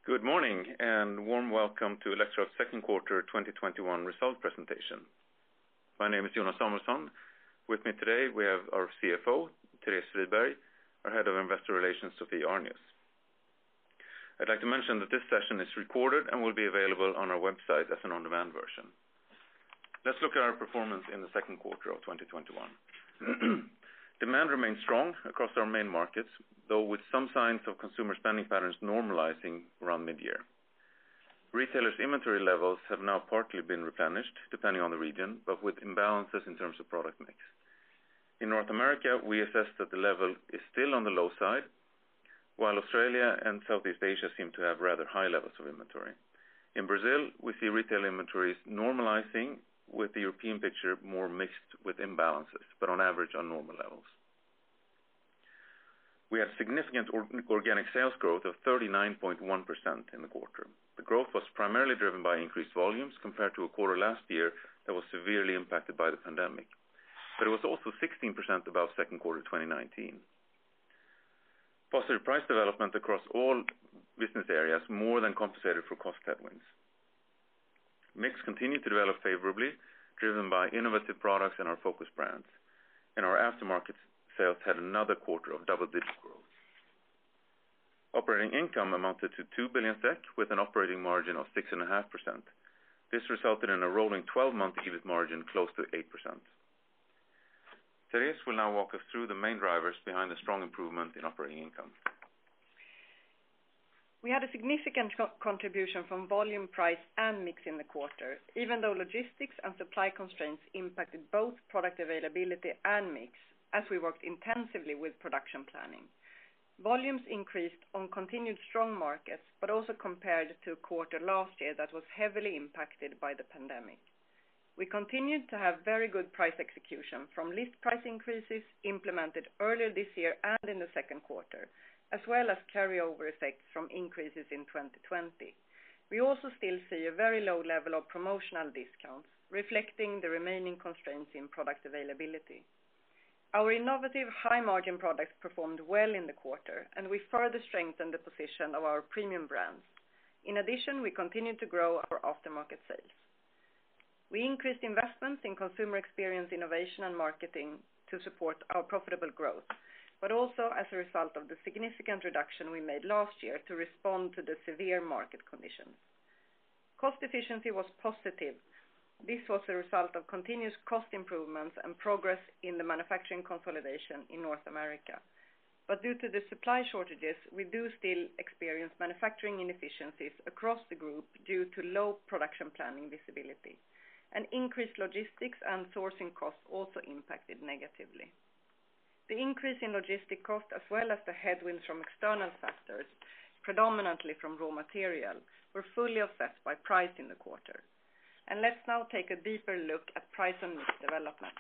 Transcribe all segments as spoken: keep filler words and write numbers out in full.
Good morning and warm welcome to Electrolux second quarter twenty twenty-one result presentation. My name is Jonas Samuelsson. With me today we have our C F O, Therese Friberg, our Head of Investor Relations, Sophie Arnius. I'd like to mention that this session is recorded and will be available on our website as an on-demand version. Let's look at our performance in the second quarter of twenty twenty-one. Demand remains strong across our main markets, though with some signs of consumer spending patterns normalizing around mid-year. Retailers' inventory levels have now partly been replenished, depending on the region, but with imbalances in terms of product mix. In North America, we assess that the level is still on the low side, while Australia and Southeast Asia seem to have rather high levels of inventory. In Brazil, we see retail inventories normalizing, with the European picture more mixed with imbalances, but on average on normal levels. We had significant or- organic sales growth of thirty-nine point one percent in the quarter. The growth was primarily driven by increased volumes compared to a quarter last year that was severely impacted by the pandemic. But it was also sixteen percent above second quarter twenty nineteen. Positive price development across all business areas more than compensated for cost headwinds. Mix continued to develop favorably, driven by innovative products and our focus brands. And our aftermarket sales had another quarter of double-digit growth. Operating income amounted to two billion SEK with an operating margin of six point five percent. This resulted in a rolling twelve-month EBIT margin close to eight percent. Therese will now walk us through the main drivers behind the strong improvement in operating income. We had a significant co- contribution from volume, price and mix in the quarter, even though logistics and supply constraints impacted both product availability and mix, as we worked intensively with production planning. Volumes increased on continued strong markets, but also compared to a quarter last year that was heavily impacted by the pandemic. We continued to have very good price execution from list price increases implemented earlier this year and in the second quarter, as well as carryover effects from increases in twenty twenty. We also still see a very low level of promotional discounts, reflecting the remaining constraints in product availability. Our innovative high-margin products performed well in the quarter, and we further strengthened the position of our premium brands. In addition, we continued to grow our aftermarket sales. We increased investments in consumer experience, innovation and marketing to support our profitable growth, but also as a result of the significant reduction we made last year to respond to the severe market conditions. Cost efficiency was positive. This was a result of continuous cost improvements and progress in the manufacturing consolidation in North America. But due to the supply shortages, we do still experience manufacturing inefficiencies across the group due to low production planning visibility. And increased logistics and sourcing costs also impacted negatively. The increase in logistic cost as well as the headwinds from external factors, predominantly from raw material, were fully offset by price in the quarter. And let's now take a deeper look at price and mix development.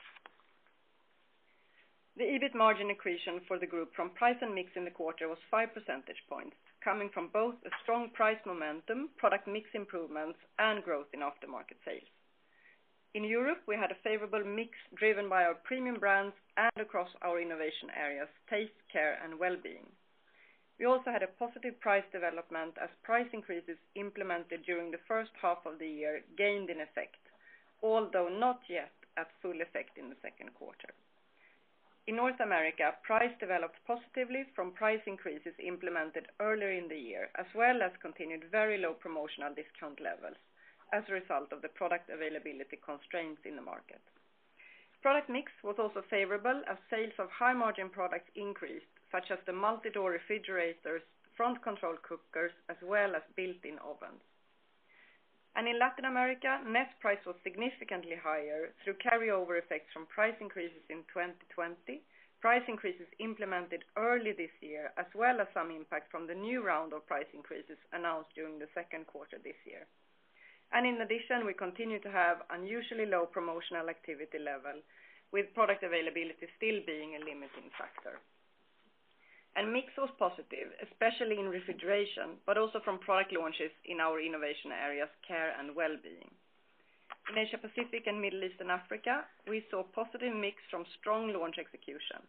The EBIT margin accretion for the group from price and mix in the quarter was five percentage points, coming from both a strong price momentum, product mix improvements, and growth in aftermarket sales. In Europe, we had a favorable mix driven by our premium brands and across our innovation areas, taste, care, and well-being. We also had a positive price development as price increases implemented during the first half of the year gained in effect, although not yet at full effect in the second quarter. In North America, price developed positively from price increases implemented earlier in the year, as well as continued very low promotional discount levels, as a result of the product availability constraints in the market. Product mix was also favorable as sales of high-margin products increased, such as the multi-door refrigerators, front control cookers, as well as built-in ovens. And in Latin America, net price was significantly higher through carryover effects from price increases in twenty twenty, price increases implemented early this year, as well as some impact from the new round of price increases announced during the second quarter this year. And in addition, we continue to have unusually low promotional activity level, with product availability still being a limiting factor. And mix was positive, especially in refrigeration, but also from product launches in our innovation areas, care and well-being. In Asia Pacific and Middle East and Africa, we saw positive mix from strong launch execution,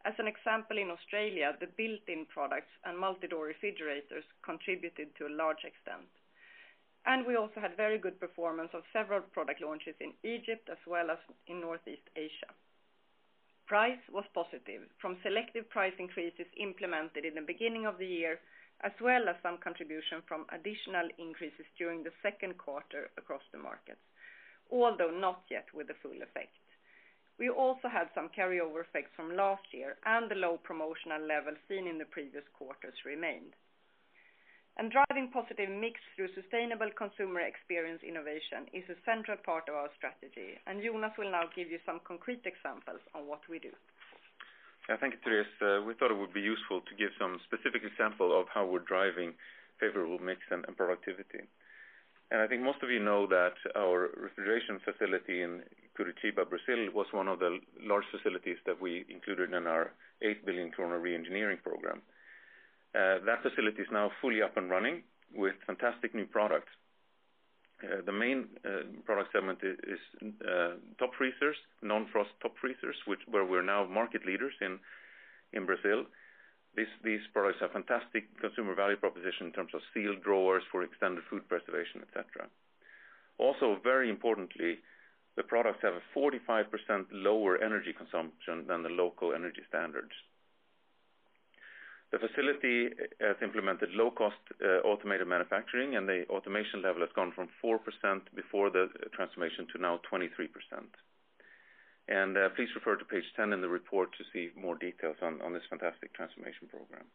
As an example, in Australia, the built-in products and multi-door refrigerators contributed to a large extent. And we also had very good performance of several product launches in Egypt as well as in Northeast Asia. Price was positive from selective price increases implemented in the beginning of the year, as well as some contribution from additional increases during the second quarter across the markets, although not yet with the full effect. We also had some carryover effects from last year, and the low promotional level seen in the previous quarters remained. And driving positive mix through sustainable consumer experience innovation is a central part of our strategy, and Jonas will now give you some concrete examples on what we do. Yeah, thank you, Therese. Uh, we thought it would be useful to give some specific example of how we're driving favorable mix and, and productivity. And I think most of you know that our refrigeration facility in Curitiba, Brazil, was one of the large facilities that we included in our eight billion krona re-engineering program. Uh, that facility is now fully up and running with fantastic new products. Uh, the main uh, product segment is, is uh, top freezers, non-frost top freezers, which where we're now market leaders in in Brazil. These these products have fantastic consumer value proposition in terms of sealed drawers for extended food preservation, et cetera. Also, very importantly, the products have a forty-five percent lower energy consumption than the local energy standards. The facility has implemented low-cost uh, automated manufacturing, and the automation level has gone from four percent before the transformation to now twenty-three percent. And uh, please refer to page ten in the report to see more details on, on this fantastic transformation program.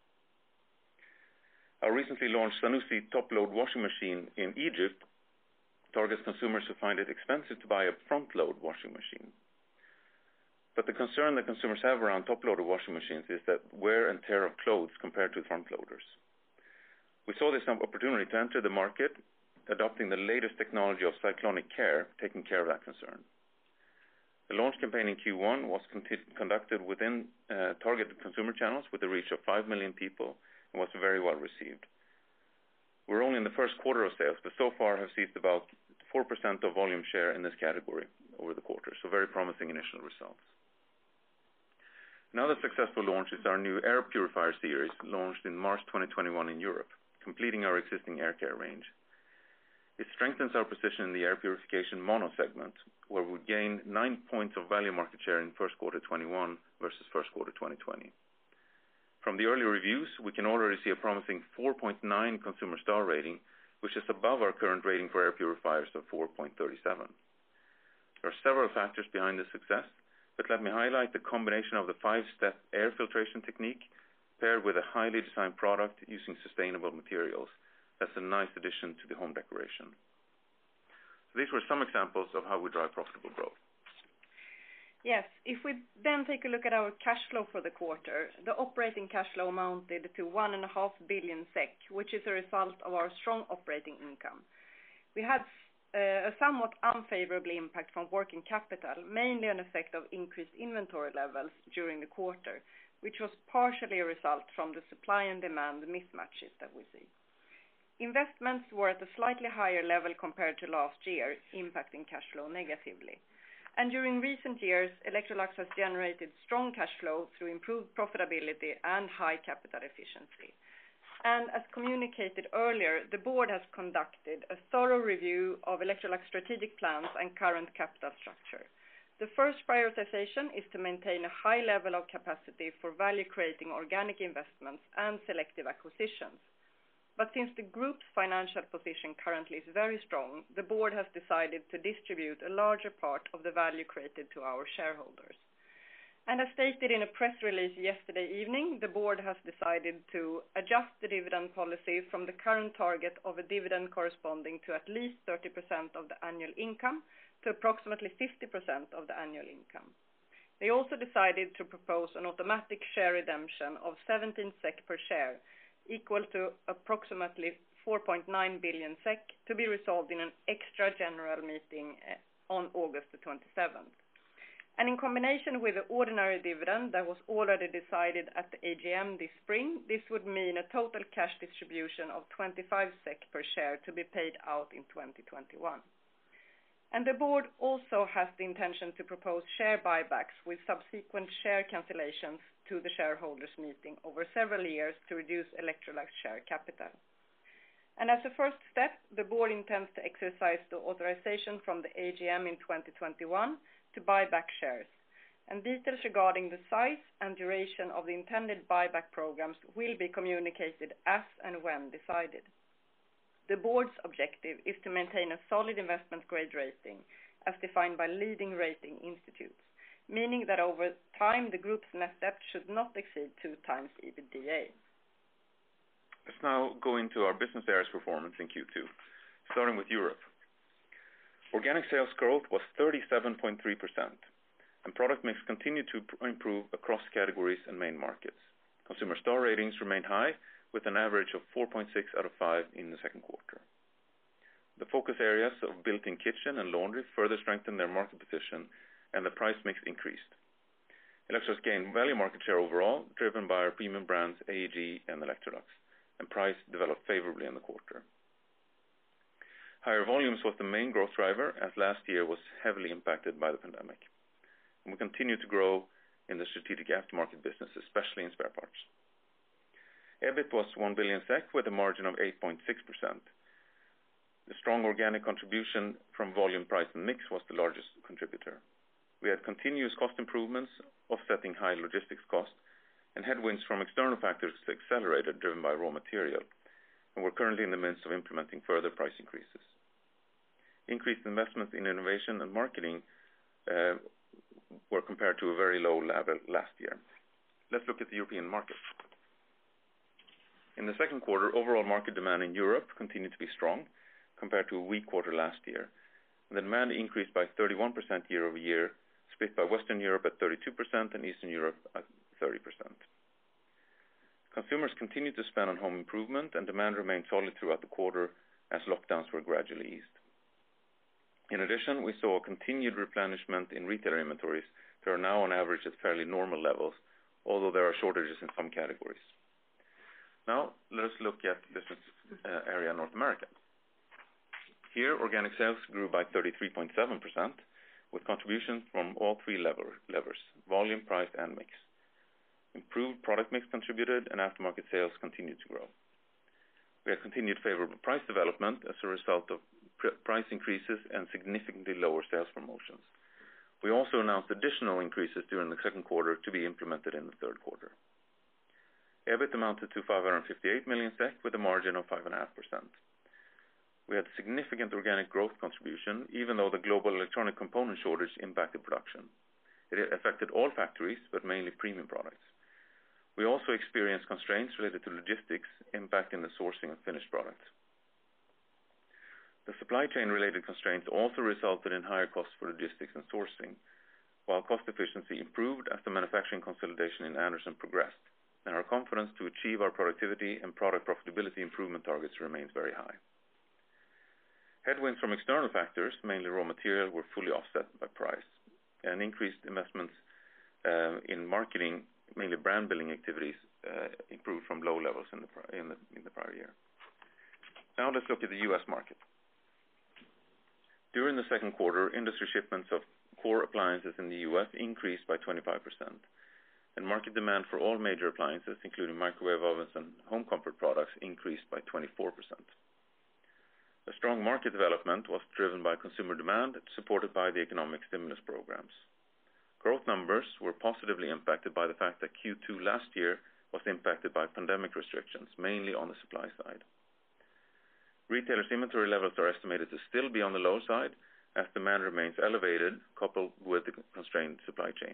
Our recently launched Zanussi top-load washing machine in Egypt targets consumers who find it expensive to buy a front-load washing machine. But the concern that consumers have around top-loader washing machines is that wear and tear of clothes compared to front-loaders. We saw this opportunity to enter the market, adopting the latest technology of cyclonic care, taking care of that concern. The launch campaign in Q one was conducted within uh, targeted consumer channels with a reach of five million people and was very well received. We're only in the first quarter of sales, but so far have seized about four percent of volume share in this category over the quarter, so very promising initial results. Another successful launch is our new air purifier series, launched in March twenty twenty-one in Europe, completing our existing air care range. It strengthens our position in the air purification mono segment, where we gained nine points of value market share in first quarter twenty-one versus first quarter twenty twenty. From the early reviews, we can already see a promising four point nine consumer star rating, which is above our current rating for air purifiers of four point three seven. There are several factors behind this success, but let me highlight the combination of the five-step air filtration technique paired with a highly designed product using sustainable materials. That's a nice addition to the home decoration. So these were some examples of how we drive profitable growth. Yes, if we then take a look at our cash flow for the quarter, the operating cash flow amounted to one and a half billion SEK, which is a result of our strong operating income. We had uh, a somewhat unfavorable impact from working capital, mainly an effect of increased inventory levels during the quarter, which was partially a result from the supply and demand mismatches that we see. Investments were at a slightly higher level compared to last year, impacting cash flow negatively. And during recent years, Electrolux has generated strong cash flow through improved profitability and high capital efficiency. And as communicated earlier, the board has conducted a thorough review of Electrolux strategic plans and current capital structure. The first prioritization is to maintain a high level of capacity for value-creating organic investments and selective acquisitions. But since the group's financial position currently is very strong, the board has decided to distribute a larger part of the value created to our shareholders. And as stated in a press release yesterday evening, the board has decided to adjust the dividend policy from the current target of a dividend corresponding to at least thirty percent of the annual income to approximately fifty percent of the annual income. They also decided to propose an automatic share redemption of seventeen SEK per share, equal to approximately four point nine billion SEK, to be resolved in an extra general meeting on August the twenty-seventh. And in combination with the ordinary dividend that was already decided at the A G M this spring, this would mean a total cash distribution of twenty-five SEK per share to be paid out in twenty twenty-one. And the board also has the intention to propose share buybacks with subsequent share cancellations to the shareholders meeting over several years to reduce Electrolux share capital. And as a first step, the board intends to exercise the authorization from the A G M in twenty twenty-one to buy back shares. And details regarding the size and duration of the intended buyback programs will be communicated as and when decided. The board's objective is to maintain a solid investment grade rating as defined by leading rating institutes, meaning that over time the group's net debt should not exceed two times EBITDA. Let's now go into our business areas performance in Q two, starting with Europe. Organic sales growth was thirty-seven point three percent, and product mix continued to improve across categories and main markets. Consumer star ratings remained high, with an average of four point six out of five in the second quarter. The focus areas of built-in kitchen and laundry further strengthened their market position, and the price mix increased. Electrolux gained value market share overall, driven by our premium brands A E G and Electrolux, and price developed favorably in the quarter. Higher volumes was the main growth driver, as last year was heavily impacted by the pandemic. And we continue to grow in the strategic aftermarket business, especially in spare parts. EBIT was one billion SEK with a margin of eight point six percent. The strong organic contribution from volume, price, and mix was the largest contributor. We had continuous cost improvements, offsetting high logistics costs, and headwinds from external factors accelerated, driven by raw material, and we're currently in the midst of implementing further price increases. Increased investments in innovation and marketing uh, were compared to a very low level last year. Let's look at the European market. In the second quarter, overall market demand in Europe continued to be strong compared to a weak quarter last year. And the demand increased by thirty-one percent year over year, split by Western Europe at thirty-two percent and Eastern Europe at thirty percent. Consumers continued to spend on home improvement, and demand remained solid throughout the quarter as lockdowns were gradually eased. In addition, we saw a continued replenishment in retailer inventories that are now on average at fairly normal levels, although there are shortages in some categories. Now, let us look at business uh, area North America. Here, organic sales grew by thirty-three point seven percent, with contributions from all three lever, levers, volume, price, and mix. Improved product mix contributed, and aftermarket sales continued to grow. We had continued favorable price development as a result of pr- price increases and significantly lower sales promotions. We also announced additional increases during the second quarter to be implemented in the third quarter. EBIT amounted to five hundred fifty-eight million SEK with a margin of five point five percent. We had significant organic growth contribution, even though the global electronic component shortage impacted production. It affected all factories, but mainly premium products. We also experienced constraints related to logistics, impacting the sourcing of finished products. The supply chain-related constraints also resulted in higher costs for logistics and sourcing, while cost efficiency improved as the manufacturing consolidation in Anderson progressed, and our confidence to achieve our productivity and product profitability improvement targets remains very high. Headwinds from external factors, mainly raw material, were fully offset by price, and increased investments uh, in marketing, mainly brand building activities, uh, improved from low levels in the, in, the, in the prior year. Now let's look at the U S market. During the second quarter, industry shipments of core appliances in the U S increased by twenty-five percent, and market demand for all major appliances, including microwave ovens and home comfort products, increased by twenty-four percent. A strong market development was driven by consumer demand, supported by the economic stimulus programs. Growth numbers were positively impacted by the fact that Q two last year was impacted by pandemic restrictions, mainly on the supply side. Retailers' inventory levels are estimated to still be on the low side, as demand remains elevated, coupled with the constrained supply chain.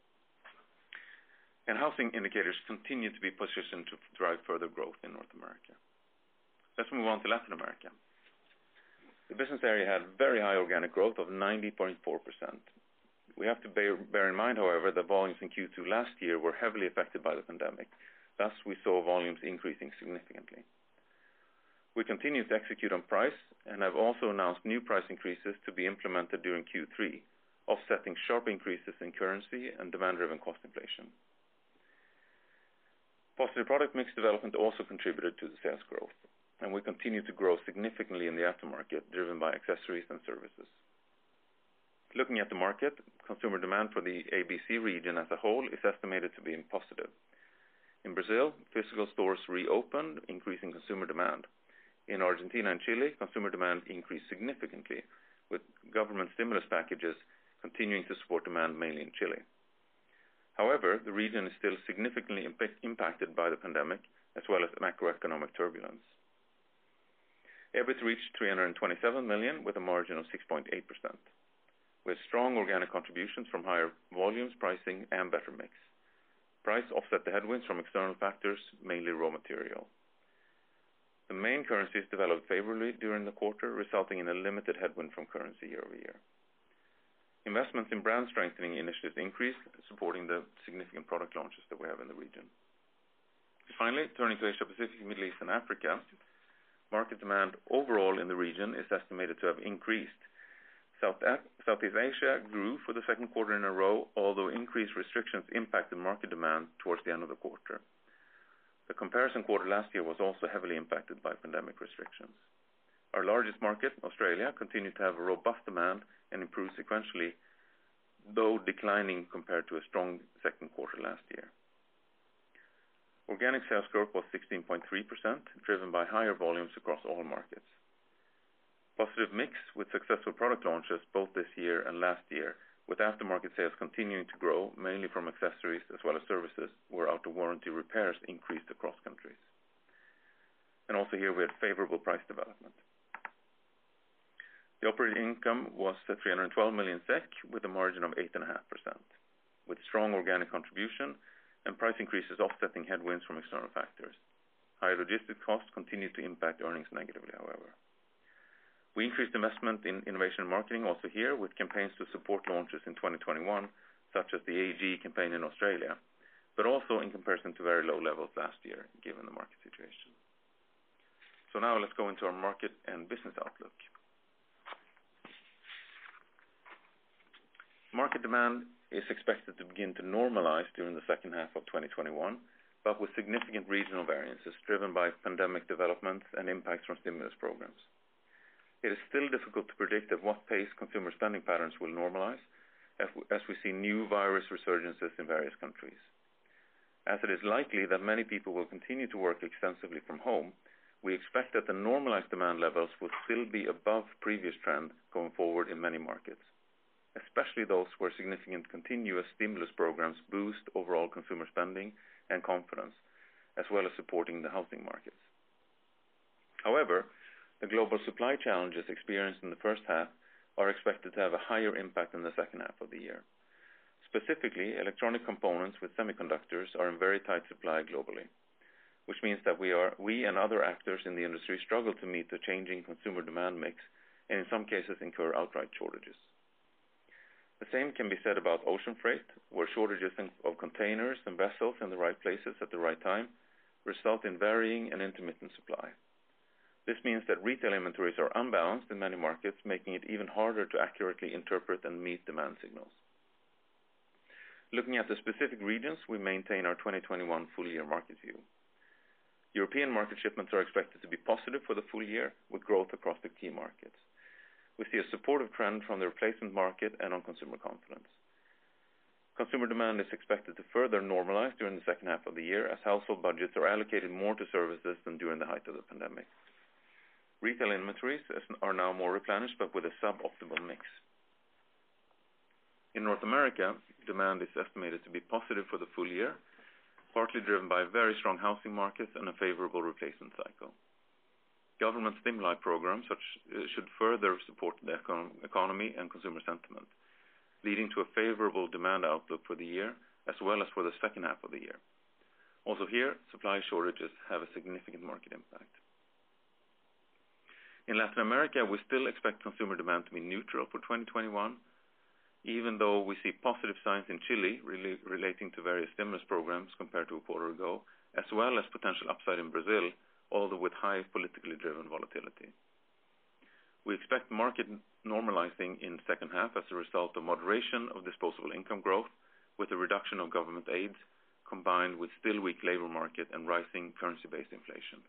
And housing indicators continue to be positioned to drive further growth in North America. Let's move on to Latin America. The business area had very high organic growth of ninety point four percent. We have to bear, bear in mind, however, that volumes in Q two last year were heavily affected by the pandemic. Thus, we saw volumes increasing significantly. We continue to execute on price and have also announced new price increases to be implemented during Q three, offsetting sharp increases in currency and demand-driven cost inflation. Positive product mix development also contributed to the sales growth, and we continue to grow significantly in the aftermarket, driven by accessories and services. Looking at the market, consumer demand for the A B C region as a whole is estimated to be positive. In Brazil, physical stores reopened, increasing consumer demand. In Argentina and Chile, consumer demand increased significantly, with government stimulus packages continuing to support demand mainly in Chile. However, the region is still significantly impact, impacted by the pandemic, as well as macroeconomic turbulence. EBIT reached three hundred twenty-seven million with a margin of six point eight percent, with strong organic contributions from higher volumes, pricing, and better mix. Price offset the headwinds from external factors, mainly raw material. The main currencies developed favorably during the quarter, resulting in a limited headwind from currency year over year. Investments in brand strengthening initiatives increased, supporting the significant product launches that we have in the region. Finally, turning to Asia Pacific, Middle East, and Africa, market demand overall in the region is estimated to have increased. South, Southeast Asia grew for the second quarter in a row, although increased restrictions impacted market demand towards the end of the quarter. The comparison quarter last year was also heavily impacted by pandemic restrictions. Our largest market, Australia, continued to have a robust demand and improved sequentially, though declining compared to a strong second quarter last year. Organic sales growth was sixteen point three percent, driven by higher volumes across all markets. Positive mix with successful product launches both this year and last year, with aftermarket sales continuing to grow, mainly from accessories as well as services, where out-of-warranty repairs increased across countries. And also here we had favorable price development. The operating income was three hundred twelve million SEK with a margin of eight point five percent, with strong organic contribution and price increases offsetting headwinds from external factors. Higher logistics costs continued to impact earnings negatively, however. We increased investment in innovation and marketing also here, with campaigns to support launches in twenty twenty-one, such as the A E G campaign in Australia, but also in comparison to very low levels last year, given the market situation. So now let's go into our market and business outlook. Market demand is expected to begin to normalize during the second half of twenty twenty-one, but with significant regional variances driven by pandemic developments and impacts from stimulus programs. It is still difficult to predict at what pace consumer spending patterns will normalize, as we see new virus resurgences in various countries. As it is likely that many people will continue to work extensively from home, we expect that the normalized demand levels will still be above previous trend going forward in many markets, especially those where significant continuous stimulus programs boost overall consumer spending and confidence, as well as supporting the housing markets. However, the global supply challenges experienced in the first half are expected to have a higher impact in the second half of the year. Specifically, electronic components with semiconductors are in very tight supply globally, which means that we are we and other actors in the industry struggle to meet the changing consumer demand mix, and in some cases incur outright shortages. The same can be said about ocean freight, where shortages of containers and vessels in the right places at the right time result in varying and intermittent supply. This means that retail inventories are unbalanced in many markets, making it even harder to accurately interpret and meet demand signals. Looking at the specific regions, we maintain our twenty twenty-one full-year market view. European market shipments are expected to be positive for the full year, with growth across the key markets. We see a supportive trend from the replacement market and on consumer confidence. Consumer demand is expected to further normalize during the second half of the year, as household budgets are allocated more to services than during the height of the pandemic. Retail inventories are now more replenished, but with a suboptimal mix. In North America, demand is estimated to be positive for the full year, partly driven by very strong housing markets and a favorable replacement cycle. Government stimuli programs such, uh, should further support the econ- economy and consumer sentiment, leading to a favorable demand outlook for the year, as well as for the second half of the year. Also here, supply shortages have a significant market impact. In Latin America, we still expect consumer demand to be neutral for twenty twenty-one, even though we see positive signs in Chile rel- relating to various stimulus programs compared to a quarter ago, as well as potential upside in Brazil, although with high politically driven volatility. We expect market normalizing in the second half as a result of moderation of disposable income growth, with a reduction of government aids, combined with still weak labor market and rising currency-based inflation.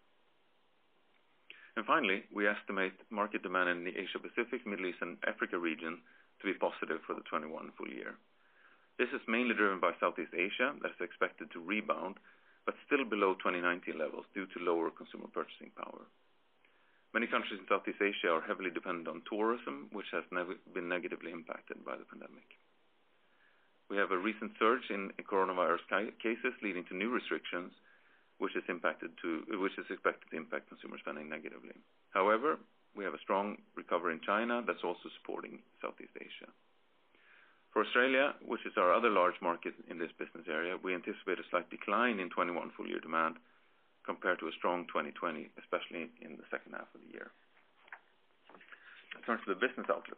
And finally, we estimate market demand in the Asia-Pacific, Middle East, and Africa region to be positive for the twenty-one full year. This is mainly driven by Southeast Asia, that is expected to rebound, but still below twenty nineteen levels due to lower consumer purchasing power. Many countries in Southeast Asia are heavily dependent on tourism, which has never been negatively impacted by the pandemic. We have a recent surge in coronavirus cases leading to new restrictions, which is impacted to, which is expected to impact consumer spending negatively. However, we have a strong recovery in China that's also supporting Southeast Asia. For Australia, which is our other large market in this business area, we anticipate a slight decline in twenty-one full year demand compared to a strong twenty twenty, especially in the second half of the year. Let's turn to the business outlook.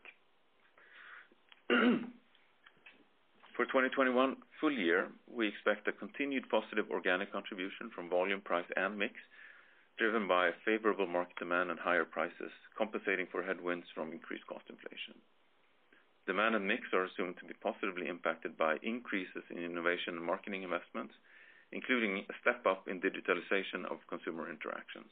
For twenty twenty-one full year, we expect a continued positive organic contribution from volume, price, and mix, driven by favorable market demand and higher prices, compensating for headwinds from increased cost inflation. Demand and mix are assumed to be positively impacted by increases in innovation and marketing investments, including a step up in digitalization of consumer interactions.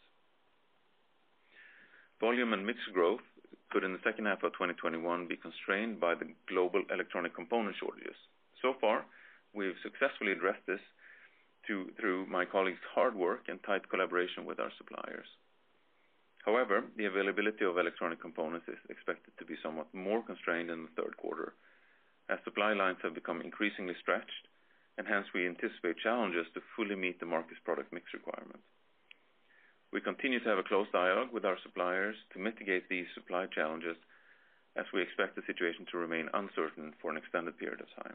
Volume and mix growth could in the second half of twenty twenty-one be constrained by the global electronic component shortages. So far, we've successfully addressed this to, through my colleagues' hard work and tight collaboration with our suppliers. However, the availability of electronic components is expected to be somewhat more constrained in the third quarter, as supply lines have become increasingly stretched, and hence we anticipate challenges to fully meet the market's product mix requirements. We continue to have a close dialogue with our suppliers to mitigate these supply challenges, as we expect the situation to remain uncertain for an extended period of time.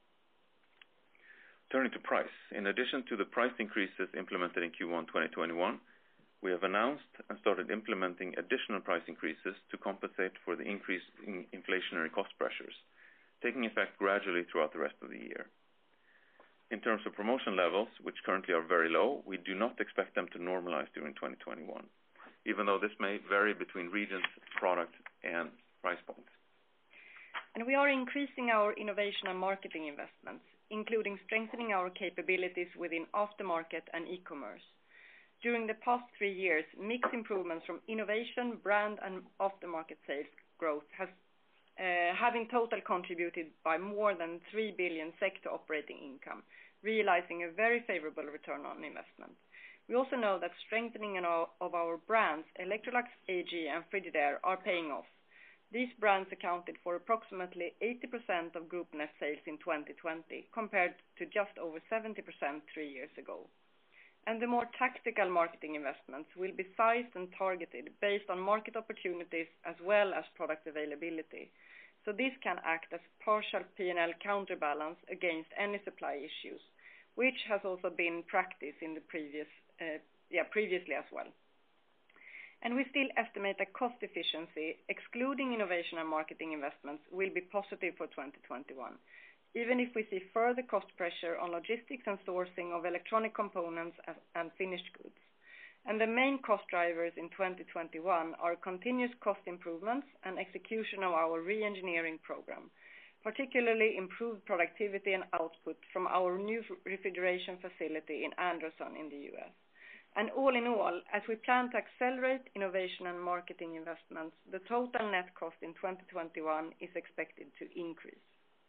Turning to price, in addition to the price increases implemented in Q one twenty twenty-one, we have announced and started implementing additional price increases to compensate for the increase in inflationary cost pressures, taking effect gradually throughout the rest of the year. In terms of promotion levels, which currently are very low, we do not expect them to normalize during twenty twenty-one, even though this may vary between regions, products, and price points. And we are increasing our innovation and marketing investments, including strengthening our capabilities within aftermarket and e-commerce. During the past three years, mix improvements from innovation, brand, and aftermarket sales growth has uh, have in total contributed by more than three billion SEK to operating income, realizing a very favorable return on investment. We also know that strengthening of our brands, Electrolux, A G, and Frigidaire, are paying off. These brands accounted for approximately eighty percent of group net sales in twenty twenty, compared to just over seventy percent three years ago. And the more tactical marketing investments will be sized and targeted based on market opportunities as well as product availability. So this can act as partial P and L counterbalance against any supply issues, which has also been practiced in the previous, uh, yeah, previously as well. And we still estimate that cost efficiency, excluding innovation and marketing investments, will be positive for twenty twenty-one, even if we see further cost pressure on logistics and sourcing of electronic components and finished goods. And the main cost drivers in twenty twenty-one are continuous cost improvements and execution of our re-engineering program, particularly improved productivity and output from our new refrigeration facility in Anderson in the U S. And all in all, as we plan to accelerate innovation and marketing investments, the total net cost in twenty twenty-one is expected to increase.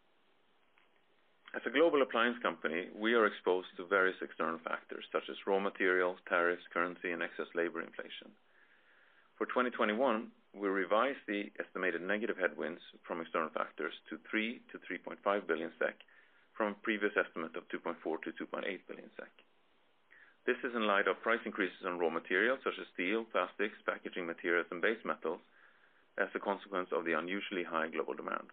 As a global appliance company, we are exposed to various external factors such as raw materials, tariffs, currency, and excess labor inflation. For twenty twenty-one, we revised the estimated negative headwinds from external factors to three to three point five billion SEK from a previous estimate of two point four to two point eight billion SEK. This is in light of price increases on raw materials such as steel, plastics, packaging materials, and base metals as a consequence of the unusually high global demand.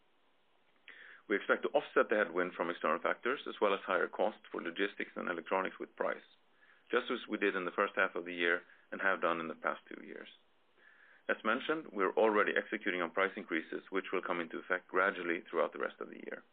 We expect to offset the headwind from external factors as well as higher costs for logistics and electronics with price, just as we did in the first half of the year and have done in the past two years. As mentioned, we are already executing on price increases, which will come into effect gradually throughout the rest of the year.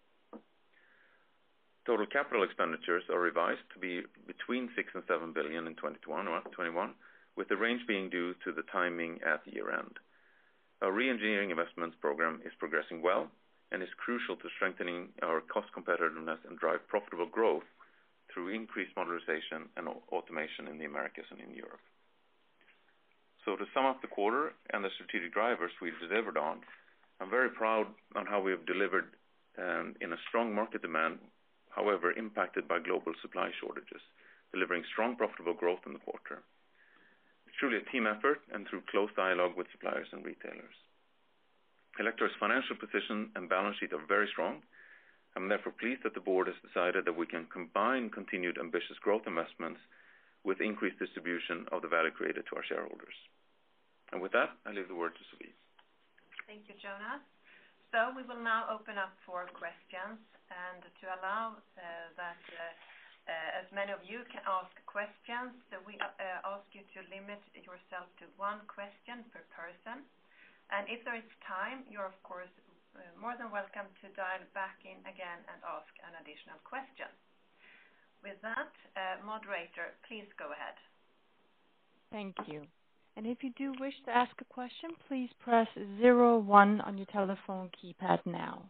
Total capital expenditures are revised to be between six and seven billion in twenty twenty-one, with the range being due to the timing at year end. Our re-engineering investments program is progressing well and is crucial to strengthening our cost competitiveness and drive profitable growth through increased modernization and automation in the Americas and in Europe. So to sum up the quarter and the strategic drivers we've delivered on, I'm very proud on how we have delivered um, in a strong market demand, however impacted by global supply shortages, delivering strong profitable growth in the quarter. It's truly a team effort and through close dialogue with suppliers and retailers. Electrolux financial position and balance sheet are very strong. I'm therefore pleased that the board has decided that we can combine continued ambitious growth investments with increased distribution of the value created to our shareholders. And with that, I leave the word to Sophie. Thank you, Jonas. So we will now open up for questions, and to allow uh, that uh, uh, as many of you can ask questions, so we uh, ask you to limit yourself to one question per person. And if there is time, you're of course uh, more than welcome to dial back in again and ask an additional question. With that, uh, moderator, please go ahead. Thank you. And if you do wish to ask a question, please press zero one on your telephone keypad now.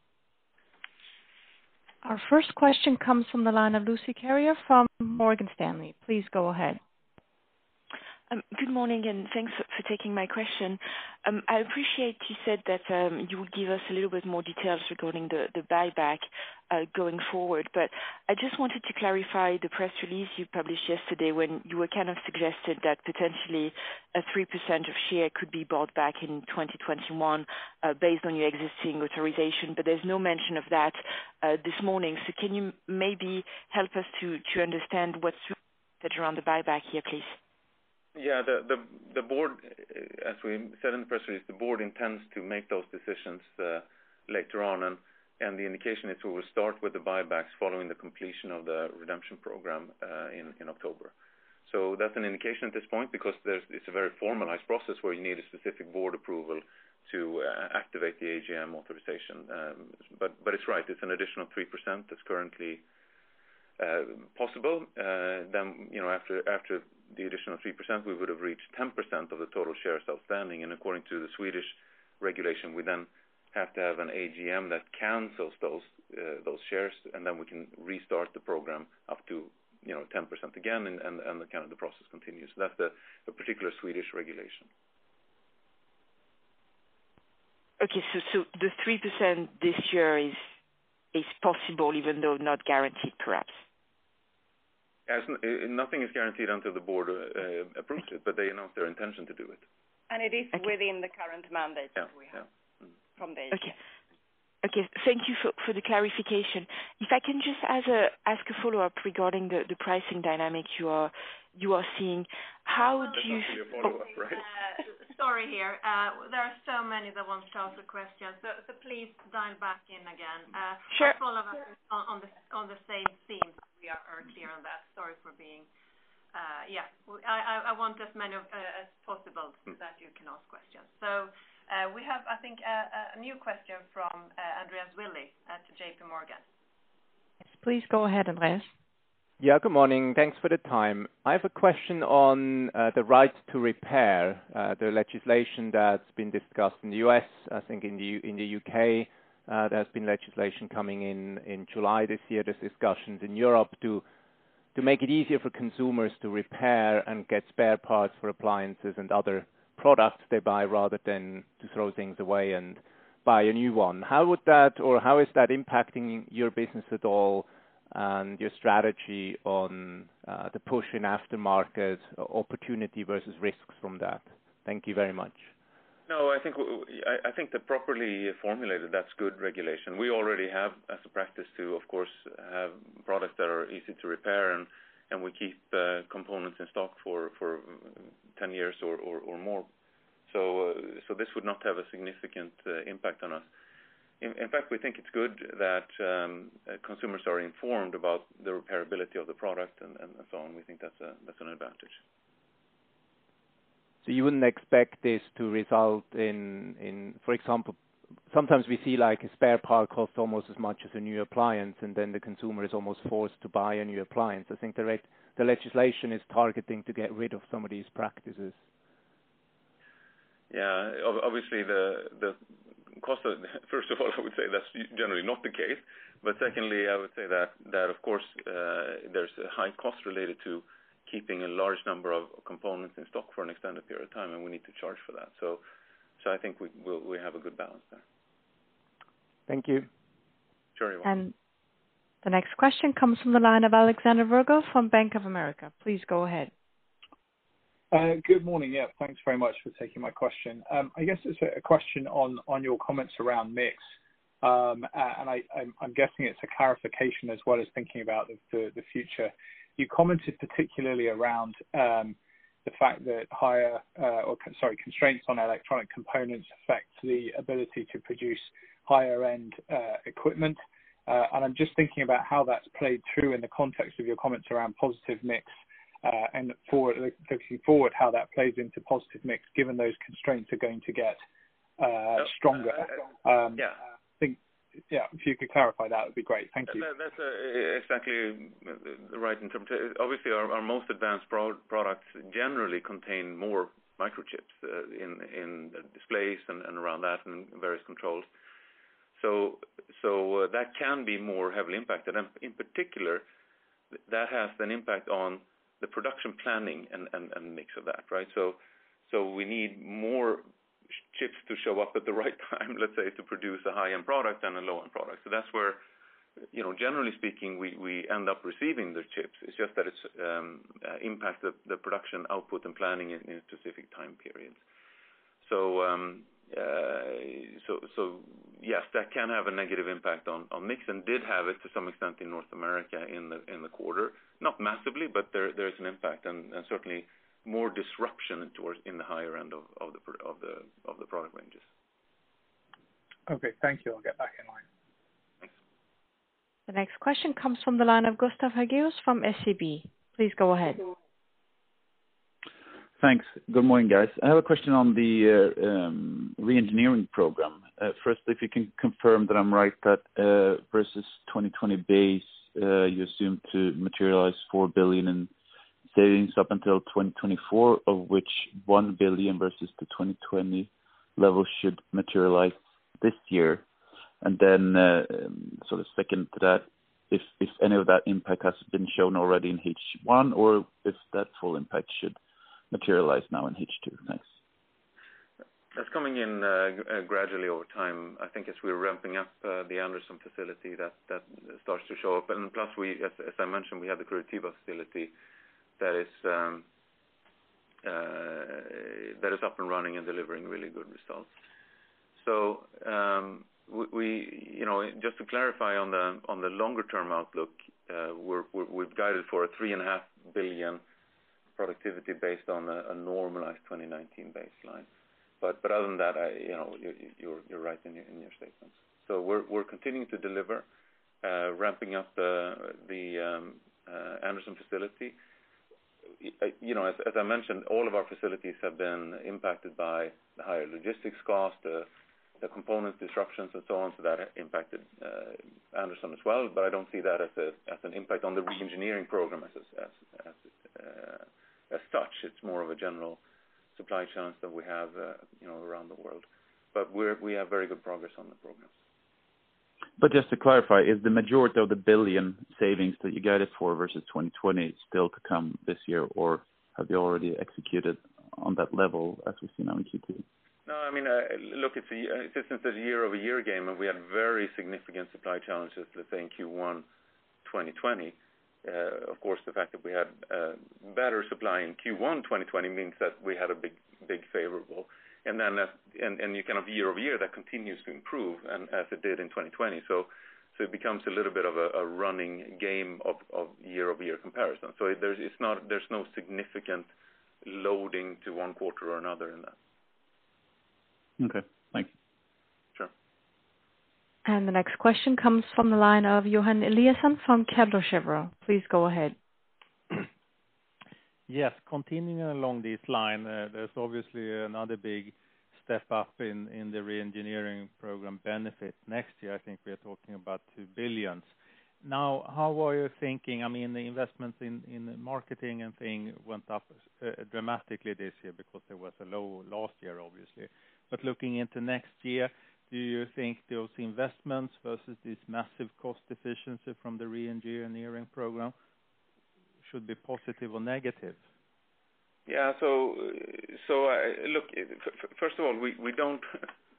Our first question comes from the line of Lucie Carrier from Morgan Stanley. Please go ahead. Um, good morning, and thanks for, for taking my question. Um, I appreciate you said that um, you would give us a little bit more details regarding the, the buyback uh, going forward, but I just wanted to clarify the press release you published yesterday when you were kind of suggested that potentially a three percent of share could be bought back in twenty twenty-one uh, based on your existing authorization, but there's no mention of that uh, this morning. So can you maybe help us to, to understand what's around the buyback here, please? Yeah, the, the the board, as we said in the press release, the board intends to make those decisions uh, later on, and, and the indication is we will start with the buybacks following the completion of the redemption program uh, in, in October. So that's an indication at this point, because there's, it's a very formalized process where you need a specific board approval to uh, activate the A G M authorization. Um, but, but it's right, it's an additional three percent that's currently uh, possible. Uh, then, you know, after after the additional three percent, we would have reached ten percent of the total shares outstanding. And according to the Swedish regulation, we then have to have an A G M that cancels those uh, those shares, and then we can restart the program up to, you know, ten percent again, and, and, and the kind of the process continues. So that's the, the particular Swedish regulation. Okay, so, so the three percent this year is is possible, even though not guaranteed, perhaps? As n- nothing is guaranteed until the board uh, approves it, but they announced their intention to do it. And it is okay. within the current mandate yeah, that we have yeah. Mm. from the A G M. Okay. Okay, thank you for, for the clarification. If I can just ask a, ask a follow-up regarding the, the pricing dynamic you are you are seeing. How That's do you... That's a follow-up, right? Uh, sorry here. Uh, there are so many that want to ask a question, so, so please dial back in again. Uh, Sure. I'll follow up on, on, the, on the same theme. We are, are clear on that. Sorry for being... Uh, yeah, I, I, I want as many of, uh, as possible so that you can ask questions. So uh, we have, I think, a, a new question from uh, Andreas Willi at J P Morgan. Yes, please go ahead, Andreas. Yeah, good morning. Thanks for the time. I have a question on uh, the right to repair, uh, the legislation that's been discussed in the U S, I think in the in the U K. Uh, there's been legislation coming in in July this year. There's discussions in Europe to to make it easier for consumers to repair and get spare parts for appliances and other products they buy, rather than to throw things away and buy a new one. How would that, or how is that impacting your business at all, and your strategy on uh, the push in aftermarket opportunity versus risks from that? Thank you very much. No, I think I think that properly formulated, that's good regulation. We already have, as a practice, to of course have products that are easy to repair, and and we keep uh, components in stock for for ten years or or, or more. So uh, so this would not have a significant uh, impact on us. In, in fact, we think it's good that um, uh, consumers are informed about the repairability of the product and, and so on. We think that's a that's an advantage. So you wouldn't expect this to result in, in, for example, sometimes we see like a spare part costs almost as much as a new appliance, and then the consumer is almost forced to buy a new appliance. I think the, re- the legislation is targeting to get rid of some of these practices. Yeah, obviously the the cost of, first of all, I would say that's generally not the case. But secondly, I would say that, that of course, uh, there's a high cost related to keeping a large number of components in stock for an extended period of time, and we need to charge for that. So, so I think we we'll, we have a good balance there. Thank you. Sure, you're welcome. And the next question comes from the line of Alexander Virgo from Bank of America. Please go ahead. Uh, good morning. Yeah, thanks very much for taking my question. Um, I guess it's a, a question on, on your comments around mix. Um, and I, I'm, I'm guessing it's a clarification as well as thinking about the, the, the future. You commented particularly around um, the fact that higher, uh, or sorry, constraints on electronic components affect the ability to produce higher end uh, equipment. Uh, and I'm just thinking about how that's played through in the context of your comments around positive mix. Uh, and forward, looking forward, how that plays into positive mix, given those constraints are going to get uh, stronger. Um, yeah. I think, yeah, if you could clarify that, would be great. Thank you. That, that's uh, exactly the right interpretation. Obviously, our, our most advanced pro- products generally contain more microchips uh, in in the displays and, and around that, and various controls. So, so uh, that can be more heavily impacted, and in particular, that has an impact on the production planning and, and, and mix of that, right? So, so we need more chips to show up at the right time, let's say, to produce a high-end product and a low-end product. So that's where, you know, generally speaking, we, we end up receiving the chips. It's just that it's um, uh, impacts the, the production output and planning in, in specific time periods. So, um, uh, so, so yes, that can have a negative impact on, on mix, and did have it to some extent in North America in the in the quarter. Not massively, but there there is an impact, and, and certainly more disruption towards in the higher end of, of the of the of the product ranges. Okay, thank you. I'll get back in line. Thanks. The next question comes from the line of Gustav Hageus from S E B. Please go ahead. Thanks. Good morning, guys. I have a question on the uh, um, re-engineering program. Uh, first, if you can confirm that I'm right, that uh, versus twenty twenty base, uh, you assume to materialize four billion in savings up until twenty twenty-four, of which one billion versus the twenty twenty level should materialize this year. And then, uh, um, sort of second to that, if if any of that impact has been shown already in H one, or if that full impact should materialize now in H two. Thanks. That's coming in uh, g- uh, gradually over time. I think as we're ramping up uh, the Anderson facility, that, that starts to show up. And plus, we, as, as I mentioned, we have the Curitiba facility that is um, uh, that is up and running and delivering really good results. So um, we, we, you know, just to clarify on the on the longer term outlook, uh, we're, we're, we've guided for a three and a half billion productivity based on a, a normalized twenty nineteen baseline. But but other than that, I, you know, you, you're you're right in your in your statements. So we're we're continuing to deliver, uh, ramping up the the um, uh, Anderson facility. You know, as, as I mentioned, all of our facilities have been impacted by the higher logistics cost, the the component disruptions, and so on. So that impacted uh, Anderson as well. But I don't see that as a as an impact on the re-engineering program as as as uh, as such. It's more of a general supply challenge that we have, uh, you know, around the world. But we're we have very good progress on the programs. But just to clarify, is the majority of the billion savings that you guided for versus twenty twenty still to come this year, or have you already executed on that level as we see now in Q two? No, I mean, uh, look, it's a it's since it's a year-over-year game, and we had very significant supply challenges, let's say in Q one twenty twenty. Uh, of course, the fact that we had uh, better supply in Q one twenty twenty means that we had a big, big favorable. And then, uh, and, and you kind of year over year, that continues to improve, and as it did in twenty twenty. So, so it becomes a little bit of a, a running game of, of year over year comparison. So it, there's, it's not, there's no significant loading to one quarter or another in that. Okay, thank you. Sure. And the next question comes from the line of Johan Eliasson from Kepler Cheuvreux. Please go ahead. Yes, continuing along this line, uh, there's obviously another big step up in, in the re-engineering program benefit. Next year, I think we are talking about two billions. Now, how are you thinking? I mean, the investments in, in marketing and thing went up uh, dramatically this year because there was a low last year, obviously. But looking into next year, do you think those investments versus this massive cost efficiency from the re-engineering program should be positive or negative? Yeah. So, so uh, look. F- first of all, we, we don't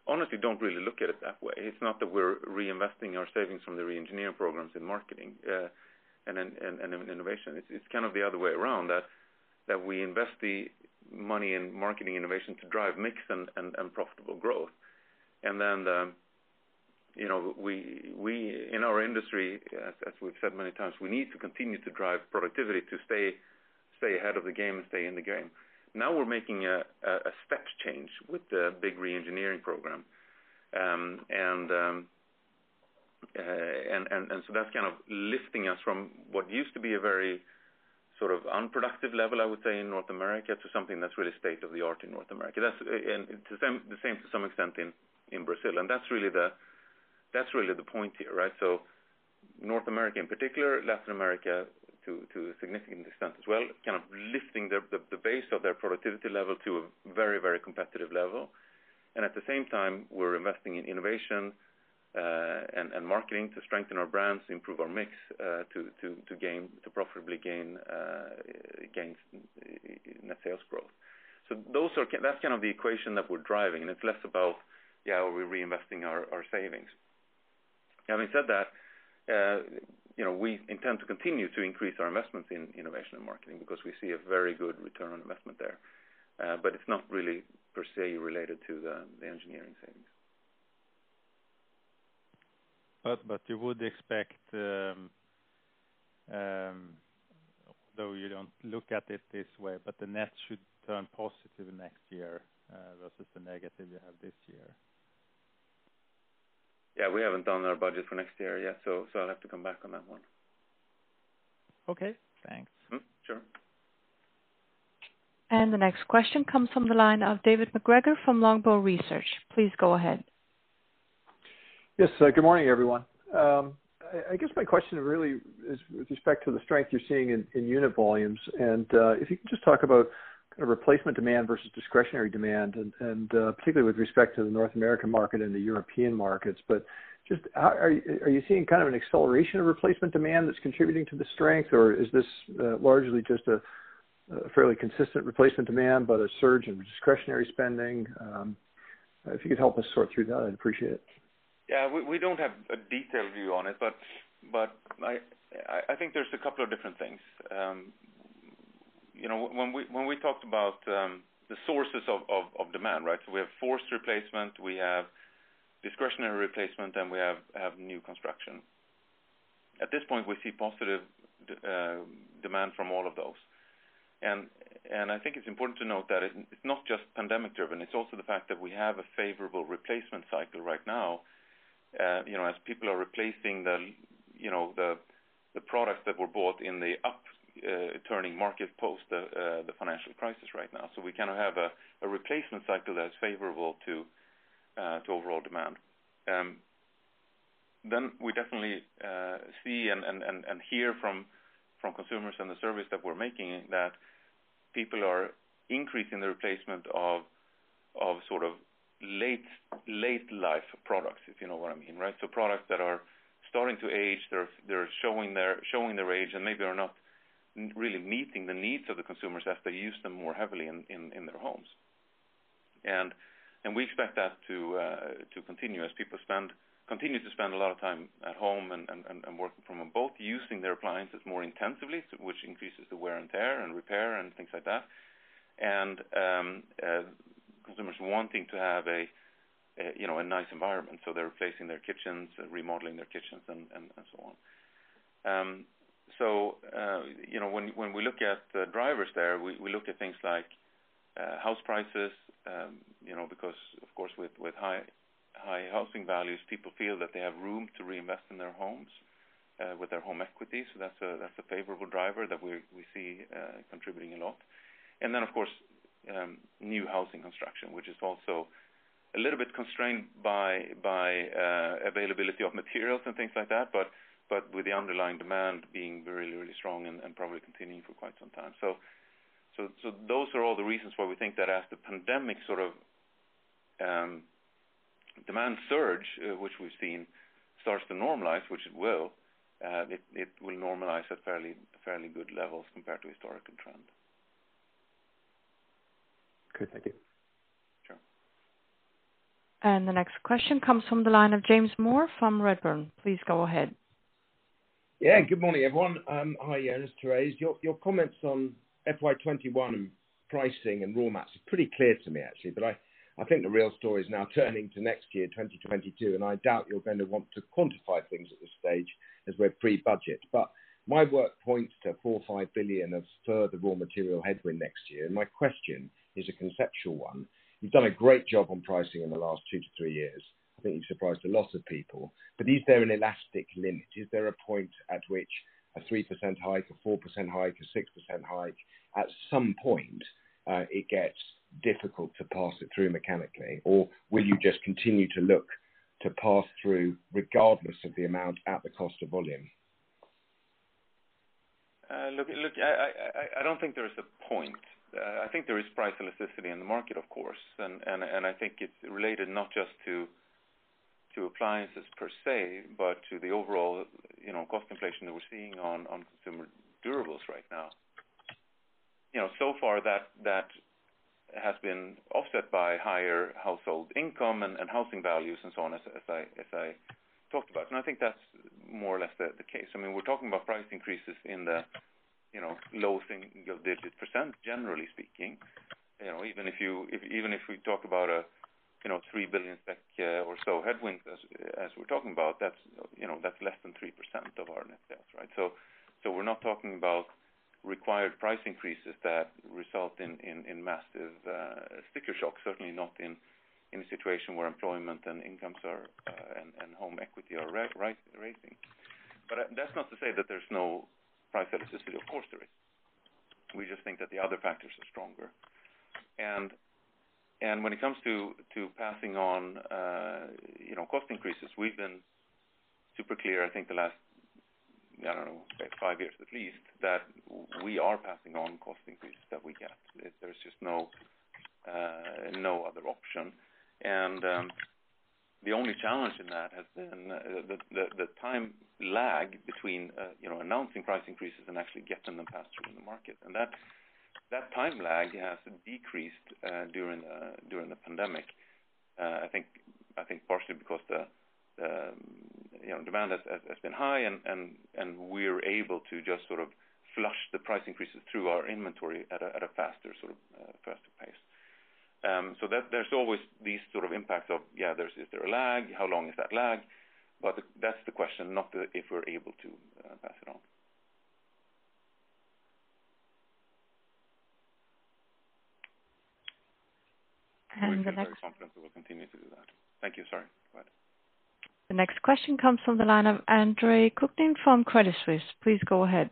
honestly don't really look at it that way. It's not that we're reinvesting our savings from the re-engineering programs in marketing uh, and, and, and, and innovation. It's, it's kind of the other way around, that that we invest the money in marketing innovation to drive mix and, and, and profitable growth. And then, the, you know, we we in our industry, as, as we've said many times, we need to continue to drive productivity to stay stay ahead of the game and stay in the game. Now we're making a, a, a step change with the big re-engineering program, um, and, um, uh, and and and so that's kind of lifting us from what used to be a very sort of unproductive level, I would say, in North America, to something that's really state of the art in North America. That's and the same the same to some extent in, in Brazil, and that's really the that's really the point here, right? So North America in particular, Latin America to, to a significant extent as well, kind of lifting the, the, the base of their productivity level to a very, very competitive level. And at the same time, we're investing in innovation uh, and, and marketing to strengthen our brands, improve our mix, uh, to, to, to gain, to profitably gain, uh, gain net sales growth. So those are, that's kind of the equation that we're driving, and it's less about, yeah, are we reinvesting our, our savings? Having said that, uh, you know, we intend to continue to increase our investments in innovation and marketing because we see a very good return on investment there. Uh, but it's not really per se related to the, the engineering savings. But but you would expect, um, um, though you don't look at it this way, but the net should turn positive next year uh, versus the negative you have this year. Yeah, we haven't done our budget for next year yet, so so I'll have to come back on that one. Okay, thanks. Mm, sure. And the next question comes from the line of David McGregor from Longbow Research. Please go ahead. Yes, uh, good morning, everyone. Um, I, I guess my question really is with respect to the strength you're seeing in, in unit volumes, and uh, if you could just talk about kind of replacement demand versus discretionary demand, and, and uh, particularly with respect to the North American market and the European markets. But just how, are, you, are you seeing kind of an acceleration of replacement demand that's contributing to the strength, or is this uh, largely just a, a fairly consistent replacement demand, but a surge in discretionary spending? Um, if you could help us sort through that, I'd appreciate it. Yeah, we, we don't have a detailed view on it, but but I I think there's a couple of different things. Um, you know, when we when we talked about um, the sources of, of, of demand, right? So we have forced replacement, we have discretionary replacement, and we have, have new construction. At this point, we see positive uh, demand from all of those. And and I think it's important to note that it, it's not just pandemic driven, it's also the fact that we have a favorable replacement cycle right now. Uh, you know, as people are replacing the, you know, the the products that were bought in the up uh, turning market post the uh, the financial crisis right now. So we kind of have a, a replacement cycle that's favorable to uh, to overall demand. Um, then we definitely uh, see and, and, and, and hear from from consumers and the surveys that we're making that people are increasing the replacement of of sort of late late life products, if you know what I mean, right? So products that are starting to age, they're they're showing their showing their age, and maybe are not really meeting the needs of the consumers as they use them more heavily in, in, in their homes. And and we expect that to uh, to continue as people spend continue to spend a lot of time at home and, and, and working from home, both using their appliances more intensively, which increases the wear and tear and repair and things like that, and um, uh, consumers wanting to have a, a you know a nice environment, so they're replacing their kitchens, uh, remodeling their kitchens, and, and, and so on. Um, so uh, you know when when we look at the drivers there, we, we look at things like uh, house prices, um, you know because of course with with high high housing values, people feel that they have room to reinvest in their homes uh, with their home equity. So that's a that's a favorable driver that we we see uh, contributing a lot. And then of course um, new housing construction, which is also a little bit constrained by by uh, availability of materials and things like that, but but with the underlying demand being really really strong and, and probably continuing for quite some time. So so so those are all the reasons why we think that as the pandemic sort of um, demand surge, uh, which we've seen, starts to normalize, which it will, uh, it, it will normalize at fairly fairly good levels compared to historical trend. Okay, thank you. Sure. And the next question comes from the line of James Moore from Redburn. Please go ahead. Yeah, good morning, everyone. Um, hi, Jonas, Therese. Your, your comments on F Y twenty-one and pricing and raw mats are pretty clear to me, actually, but I, I think the real story is now turning to next year, twenty twenty-two, and I doubt you're going to want to quantify things at this stage as we're pre-budget. But my work points to four or five billion of further raw material headwind next year, and my question is a conceptual one. You've done a great job on pricing in the last two to three years. I think you've surprised a lot of people. But is there an elastic limit? Is there a point at which a three percent hike, a four percent hike, a six percent hike, at some point uh, it gets difficult to pass it through mechanically? Or will you just continue to look to pass through regardless of the amount at the cost of volume? Uh, look, look. I, I, I don't think there is a point. Uh, I think there is price elasticity in the market, of course, and, and, and I think it's related not just to to appliances per se, but to the overall, you know, cost inflation that we're seeing on, on consumer durables right now. You know, so far that that has been offset by higher household income and, and housing values and so on, as, as I as I talked about, and I think that's more or less the, the case. I mean, we're talking about price increases in the, you know, low single-digit percent, generally speaking. You know, even if you, if, even if we talk about a, you know, three billion SEK uh, or so headwinds, as, as we're talking about, that's, you know, that's less than three percent of our net sales, right? So, so we're not talking about required price increases that result in in, in massive uh, sticker shock. Certainly not in, in a situation where employment and incomes are uh, and, and home equity are ra- right, raising. But uh, that's not to say that there's no price elasticity. Of course there is. We just think that the other factors are stronger. And and when it comes to, to passing on, uh, you know, cost increases, we've been super clear, I think the last, I don't know, five years at least, that we are passing on cost increases that we get. It, there's just no uh, no other option. And um, the only challenge in that has been uh, the, the, the time lag between, uh, you know, announcing price increases and actually getting them passed through in the market. And that that time lag has decreased uh, during the, during the pandemic. Uh, I think I think partially because the, the you know demand has, has, has been high, and, and, and we're able to just sort of flush the price increases through our inventory at a, at a faster sort of uh, faster pace. Um, so that there's always these sort of impacts of yeah, there's is there a lag? How long is that lag? But the, that's the question, not the, if we're able to uh, pass it on. And we the feel next, very confident we will continue to do that. Thank you. Sorry. Go ahead. The next question comes from the line of Andre Kukhnin from Credit Suisse. Please go ahead.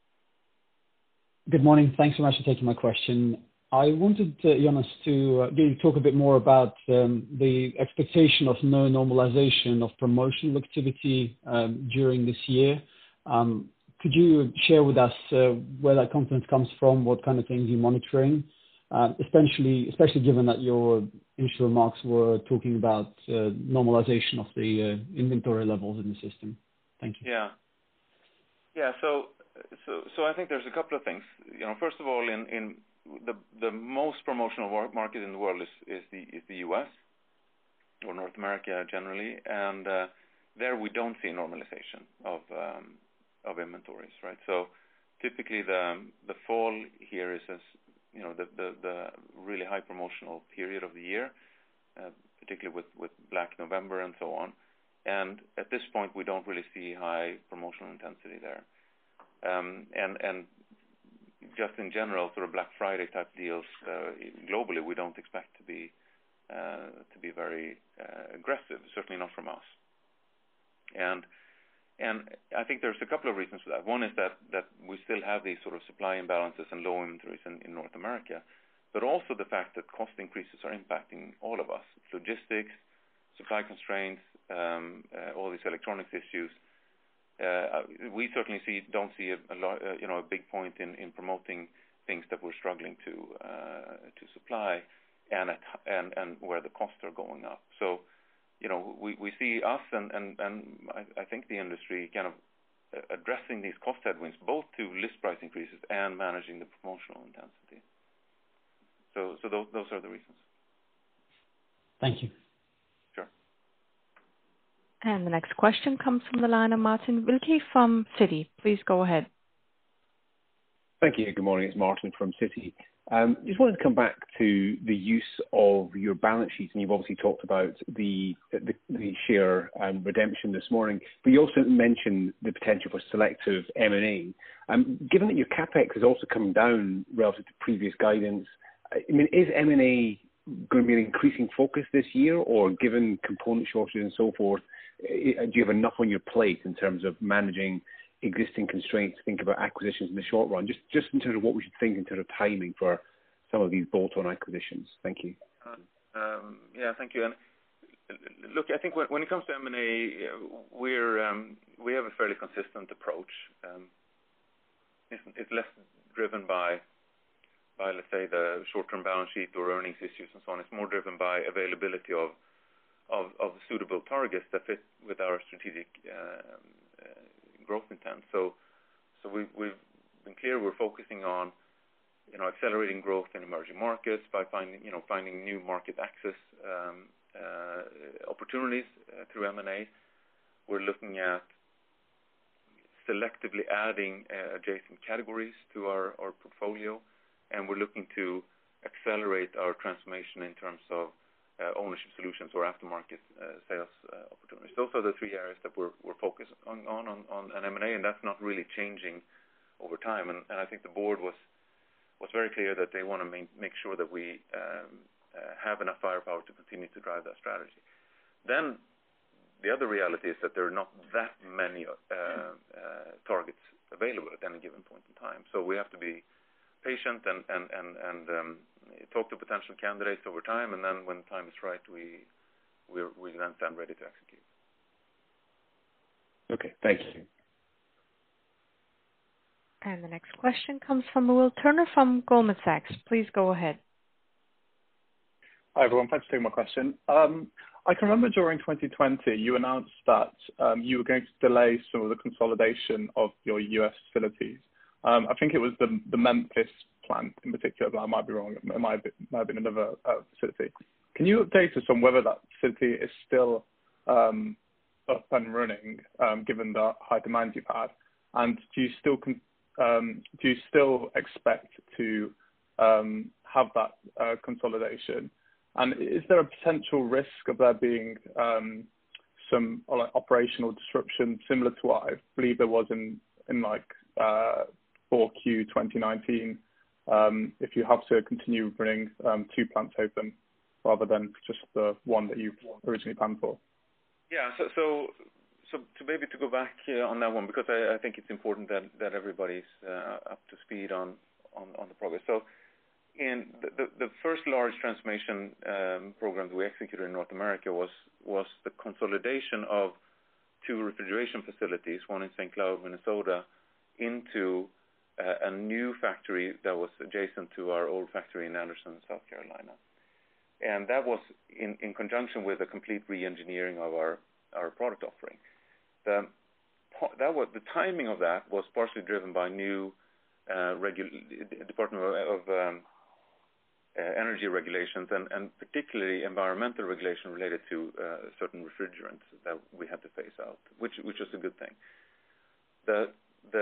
Good morning. Thanks so much for taking my question. I wanted, uh, Jonas, to uh, you talk a bit more about um, the expectation of no normalization of promotional activity um, during this year. Um, could you share with us uh, where that confidence comes from, what kind of things you're monitoring, uh, especially, especially given that your initial remarks were talking about uh, normalization of the uh, inventory levels in the system? Thank you. Yeah. Yeah, so, so, so I think there's a couple of things. You know, first of all, in, in The the most promotional market in the world is, is the is the U S or North America generally, and uh, there we don't see normalization of um, of inventories, right? So typically the the fall here is as you know the the, the really high promotional period of the year, uh, particularly with, with Black November and so on. And at this point we don't really see high promotional intensity there, um, and and. Just in general, sort of Black Friday type deals uh, globally, we don't expect to be uh, to be very uh, aggressive. Certainly not from us. And and I think there's a couple of reasons for that. One is that that we still have these sort of supply imbalances and low inventories in, in North America, but also the fact that cost increases are impacting all of us: logistics, supply constraints, um, uh, all these electronics issues. Uh, we certainly see don't see a, a lot, uh, you know, a big point in, in promoting things that we're struggling to uh, to supply, and at, and and where the costs are going up. So, you know, we, we see us and and and I, I think the industry kind of addressing these cost headwinds both to list price increases and managing the promotional intensity. So so those those are the reasons. Thank you. And the next question comes from the line of Martin Wilkie from Citi. Please go ahead. Thank you. Good morning. It's Martin from Citi. Um, just wanted to come back to the use of your balance sheet, and you've obviously talked about the the, the share um, redemption this morning, but you also mentioned the potential for selective M and A. Um, given that your capex is also coming down relative to previous guidance, I mean, is M and A going to be an increasing focus this year, or given component shortages and so forth, do you have enough on your plate in terms of managing existing constraints to think about acquisitions in the short run? Just just in terms of what we should think in terms of timing for some of these bolt-on acquisitions. Thank you. Um, yeah, thank you. And look, I think when, when it comes to M and A, we're um, we have a fairly consistent approach. Um, it's, it's less driven by by let's say the short-term balance sheet or earnings issues and so on. It's more driven by availability of of, of suitable targets that fit with our strategic uh, uh, growth intent. So, so we, we've been clear we're focusing on, you know, accelerating growth in emerging markets by finding, you know, finding new market access um, uh, opportunities uh, through M and A. We're looking at selectively adding uh, adjacent categories to our, our portfolio, and we're looking to accelerate our transformation in terms of Uh, ownership solutions or aftermarket uh, sales uh, opportunities. Those are the three areas that we're, we're focused on on, on on an M and A, and that's not really changing over time. And, and I think the board was was very clear that they want to make, make sure that we um, uh, have enough firepower to continue to drive that strategy. Then the other reality is that there are not that many uh, uh, targets available at any given point in time. So we have to be patient and and and, and um, talk to potential candidates over time, and then when the time is right, we we we then stand ready to execute. Okay, thank you. And the next question comes from Will Turner from Goldman Sachs. Please go ahead. Hi everyone, thanks for taking my question. Um, I can remember during twenty twenty you announced that um, you were going to delay some of the consolidation of your U S facilities. Um, I think it was the the Memphis plant in particular, but I might be wrong. It might, be, might have been another uh, facility. Can you update us on whether that facility is still um, up and running, um, given the high demand you've had? And do you still con- um, do you still expect to um, have that uh, consolidation? And is there a potential risk of there being um, some uh, like, operational disruption similar to what I believe there was in in like uh, four Q twenty nineteen? Um, if you have to continue running um, two plants open rather than just the one that you originally planned for? Yeah, so so, so to maybe to go back uh, on that one, because I, I think it's important that, that everybody's uh, up to speed on, on, on the progress. So in the, the, the first large transformation um, program that we executed in North America was, was the consolidation of two refrigeration facilities, one in Saint Cloud, Minnesota, into Uh, a new factory that was adjacent to our old factory in Anderson, South Carolina. And that was in, in conjunction with a complete re-engineering of our, our product offering. The, that was, the timing of that was partially driven by new uh, regu- Department of, of um, uh, Energy regulations and, and particularly environmental regulation related to uh, certain refrigerants that we had to phase out, which, which was a good thing. The, the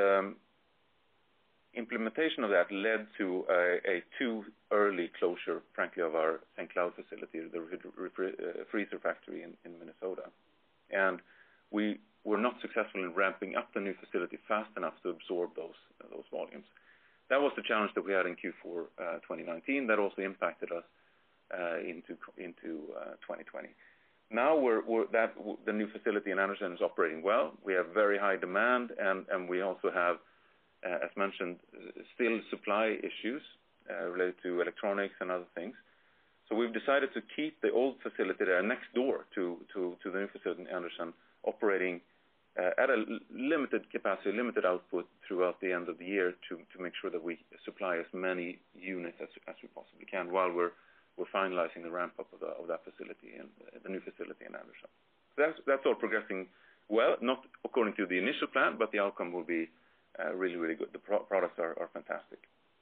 implementation of that led to a, a too early closure, frankly, of our Saint Cloud facility, the refri- uh, freezer factory in, in Minnesota. And we were not successful in ramping up the new facility fast enough to absorb those uh, those volumes. That was the challenge that we had in Q four uh, twenty nineteen. That also impacted us uh, into into uh, twenty twenty. Now we're, we're that the new facility in Anderson is operating well. We have very high demand, and, and we also have Uh, as mentioned, uh, still supply issues uh, related to electronics and other things. So we've decided to keep the old facility there next door to, to, to the new facility in Anderson operating uh, at a limited capacity, limited output throughout the end of the year to, to make sure that we supply as many units as, as we possibly can while we're, we're finalizing the ramp-up of, the, of that facility and uh, the new facility in Anderson. So that's, that's all progressing well, not according to the initial plan, but the outcome will be Uh, really, really good. The pro- products are, are fantastic.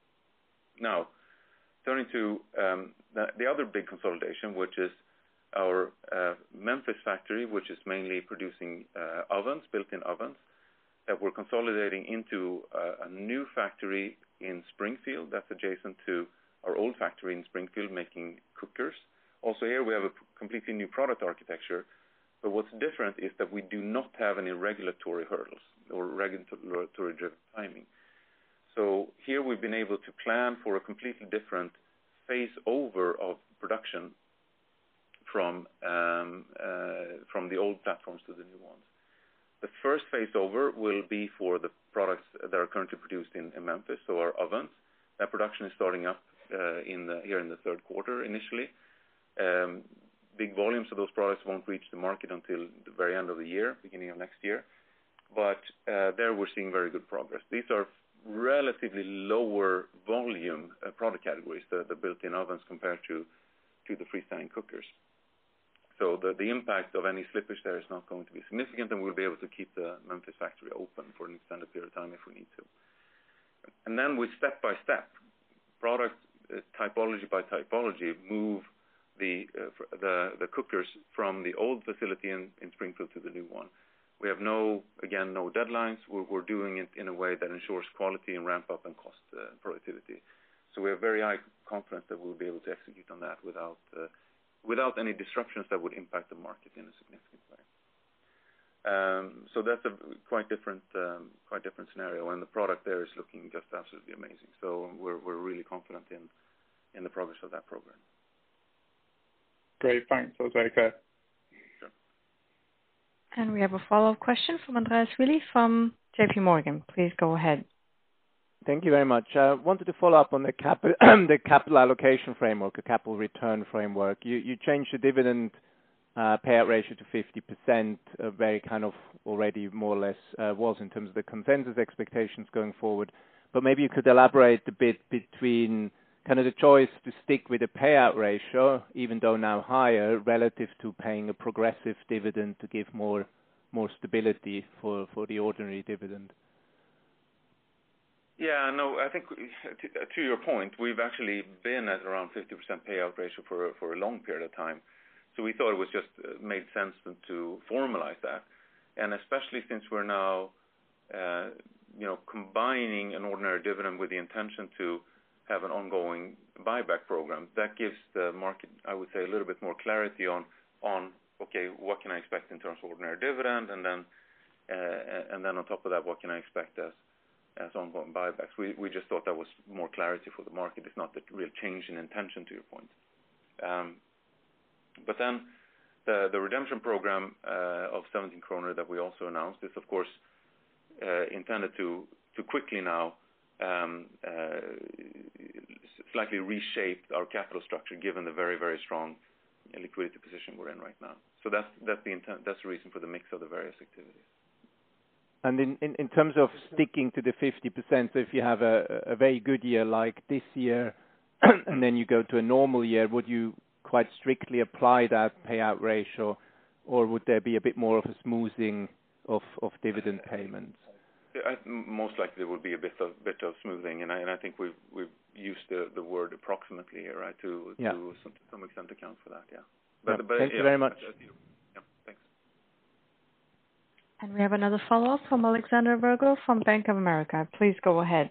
Now, turning to um, the, the other big consolidation, which is our uh, Memphis factory, which is mainly producing uh, ovens, built-in ovens, that we're consolidating into uh, a new factory in Springfield that's adjacent to our old factory in Springfield making cookers. Also here we have a completely new product architecture, but what's different is that we do not have any regulatory hurdles or regulatory-driven timing. So here we've been able to plan for a completely different phase over of production from um, uh, from the old platforms to the new ones. The first phase over will be for the products that are currently produced in, in Memphis, so our ovens. That production is starting up uh, in the, here in the third quarter initially. Um, big volumes of those products won't reach the market until the very end of the year, beginning of next year. But uh, there we're seeing very good progress. These are relatively lower volume uh, product categories, the, the built-in ovens compared to, to the freestanding cookers. So the, the impact of any slippage there is not going to be significant, and we'll be able to keep the Memphis factory open for an extended period of time if we need to. And then we step by step, product uh, typology by typology, move the, uh, the the cookers from the old facility in, in Springfield to the new one. We have no, again, no deadlines. We're, we're doing it in a way that ensures quality and ramp up and cost uh, productivity. So we have very high confidence that we'll be able to execute on that without uh, without any disruptions that would impact the market in a significant way. Um, so that's a quite different, um, quite different scenario, and the product there is looking just absolutely amazing. So we're we're really confident in in the progress of that program. Great, thanks. That was very clear. Sure. And we have a follow-up question from Andreas Willi from J P Morgan. Please go ahead. Thank you very much. I uh, wanted to follow up on the, cap- the capital allocation framework, the capital return framework. You, you changed the dividend uh, payout ratio to fifty percent, uh, very kind of already more or less uh, was in terms of the consensus expectations going forward. But maybe you could elaborate a bit between kind of the choice to stick with a payout ratio, even though now higher, relative to paying a progressive dividend to give more more stability for, for the ordinary dividend. Yeah, no, I think to, to your point, we've actually been at around fifty percent payout ratio for for a long period of time. So we thought it was just uh, made sense to, to formalize that, and especially since we're now, uh, you know, combining an ordinary dividend with the intention to have an ongoing buyback program. That gives the market, I would say, a little bit more clarity on on okay, what can I expect in terms of ordinary dividend, and then uh, and then on top of that, what can I expect as as ongoing buybacks. We we just thought that was more clarity for the market. It's not the real change in intention, to your point. Um, but then the the redemption program uh, of seventeen kronor that we also announced is, of course, uh, intended to to quickly now um, uh, slightly reshape our capital structure, given the very very strong liquidity position we're in right now. So that's that's the intent. That's the reason for the mix of the various activities. And in, in, in terms of sticking to the fifty percent, so if you have a, a very good year like this year, and then you go to a normal year, would you quite strictly apply that payout ratio, or would there be a bit more of a smoothing of, of dividend payments? I, most likely there would be a bit of bit of smoothing, and I, and I think we've we've used the, the word approximately here, right, to yeah. to some, to some extent account for that, yeah. But, yeah. but, Thank yeah, you very much. Yeah, thanks. And we have another follow-up from Alexander Virgo from Bank of America. Please go ahead.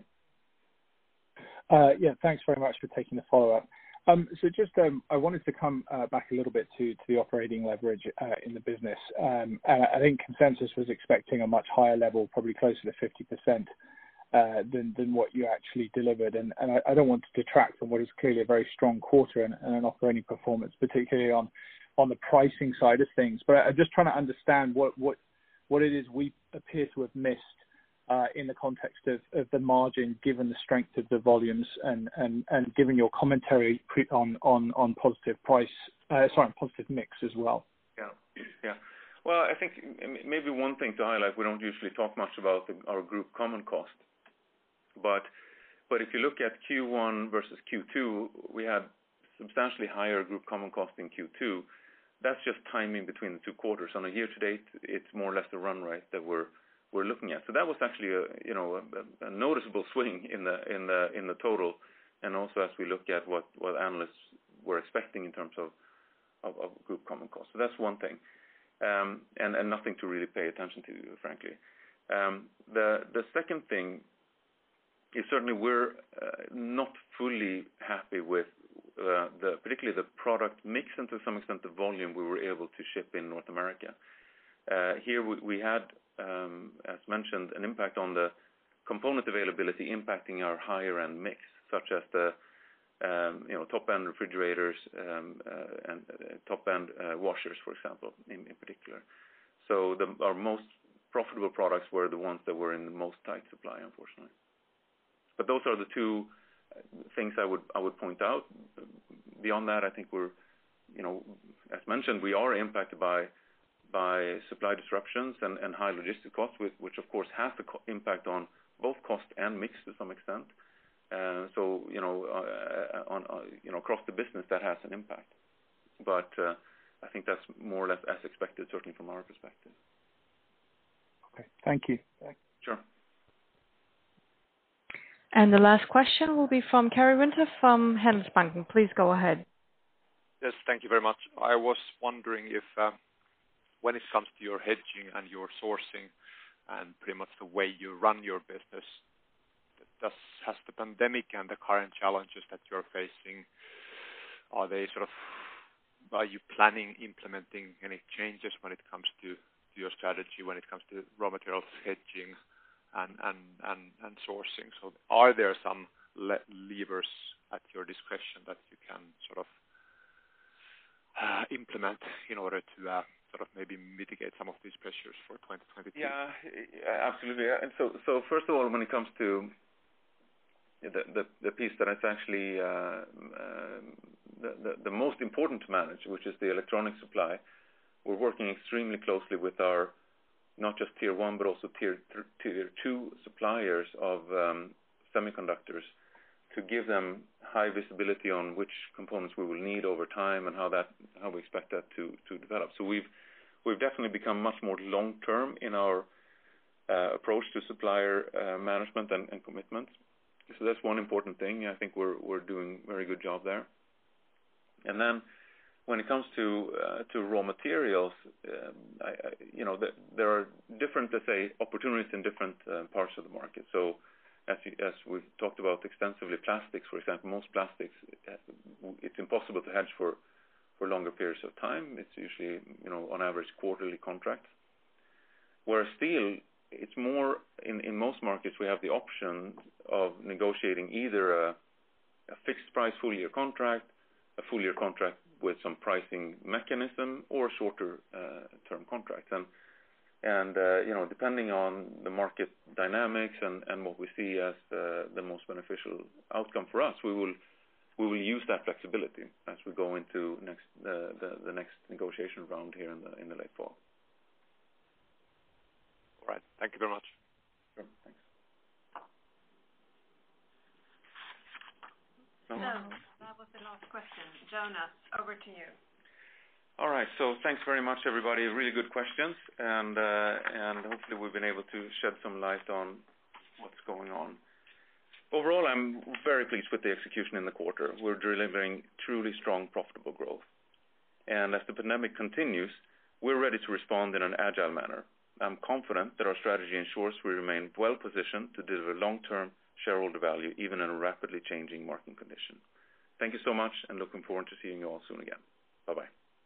Uh, yeah, thanks very much for taking the follow-up. Um, so just um, I wanted to come uh, back a little bit to, to the operating leverage uh, in the business. Um, and I think consensus was expecting a much higher level, probably closer to fifty percent uh, than, than what you actually delivered. And, and I, I don't want to detract from what is clearly a very strong quarter and, and an operating performance, particularly on, on the pricing side of things. But I'm just trying to understand what, what what it is we appear to have missed uh, in the context of, of the margin, given the strength of the volumes and, and, and given your commentary on, on, on positive price, uh, sorry, positive mix as well. Yeah, yeah. Well, I think maybe one thing to highlight, we don't usually talk much about the, our group common cost, but but if you look at Q one versus Q two, we had substantially higher group common cost in Q two. That's just timing between the two quarters. On a year-to-date, it's more or less the run rate that we're we're looking at. So that was actually a you know a, a noticeable swing in the in the in the total, and also as we look at what, what analysts were expecting in terms of, of, of group common cost. So that's one thing. um, and, and nothing to really pay attention to, frankly. Um, the the second thing is certainly we're uh, not fully happy with uh, the particularly the product mix and to some extent the volume we were able to ship in North America. Uh, here we, we had, um, as mentioned, an impact on the component availability impacting our higher end mix, such as the um, you know top end refrigerators um, uh, and uh, top end uh, washers, for example, in, in particular. So the, our most profitable products were the ones that were in the most tight supply, unfortunately. But those are the two things I would I would point out. Beyond that, I think we're, you know, as mentioned, we are impacted by by supply disruptions and, and high logistic costs, which, which of course has an co- impact on both cost and mix to some extent. Uh, so you know, uh, on uh, you know across the business that has an impact. But uh, I think that's more or less as expected, certainly from our perspective. Okay, thank you. Sure. And the last question will be from Kerry Winter from Handelsbanken. Please go ahead. Yes, thank you very much. I was wondering if, uh, when it comes to your hedging and your sourcing and pretty much the way you run your business, does has the pandemic and the current challenges that you're facing, are they sort of, are you planning, implementing any changes when it comes to, to your strategy, when it comes to raw materials hedging and, and, and, and sourcing? So are there some le- levers at your discretion that you can sort of uh, implement in order to uh, sort of maybe mitigate some of these pressures for twenty twenty-two? Yeah, absolutely. And so, so first of all, when it comes to the the, the piece that is actually uh, uh, the, the the most important to manage, which is the electronic supply, we're working extremely closely with our not just tier one but also tier th- tier two suppliers of um, semiconductors to give them high visibility on which components we will need over time and how that how we expect that to to develop. So we've we've definitely become much more long term in our uh, approach to supplier uh, management and, and commitments. So that's one important thing. I think we're we're doing a very good job there. And then when it comes to uh, to raw materials, um, I, I, you know, the, there are different, let's say, opportunities in different uh, parts of the market. So as you, as we've talked about extensively, plastics, for example, most plastics, it's impossible to hedge for for longer periods of time. It's usually, you know, on average quarterly contracts. Whereas steel, it's more in, in most markets we have the option of negotiating either a, a fixed price full year contract, a full year contract with some pricing mechanism, or shorter uh, term contracts. And and uh, you know, depending on the market dynamics and, and what we see as uh, the most beneficial outcome for us, we will we will use that flexibility as we go into next uh, the the next negotiation round here in the in the late fall. All right. Thank you very much. Sure. Thanks. So that was the last question. Jonas, over to you. All right. So thanks very much, everybody. Really good questions, and uh, and hopefully we've been able to shed some light on what's going on. Overall, I'm very pleased with the execution in the quarter. We're delivering truly strong, profitable growth. And as the pandemic continues, we're ready to respond in an agile manner. I'm confident that our strategy ensures we remain well positioned to deliver long-term shareholder value, even in a rapidly changing market condition. Thank you so much, and looking forward to seeing you all soon again. Bye-bye.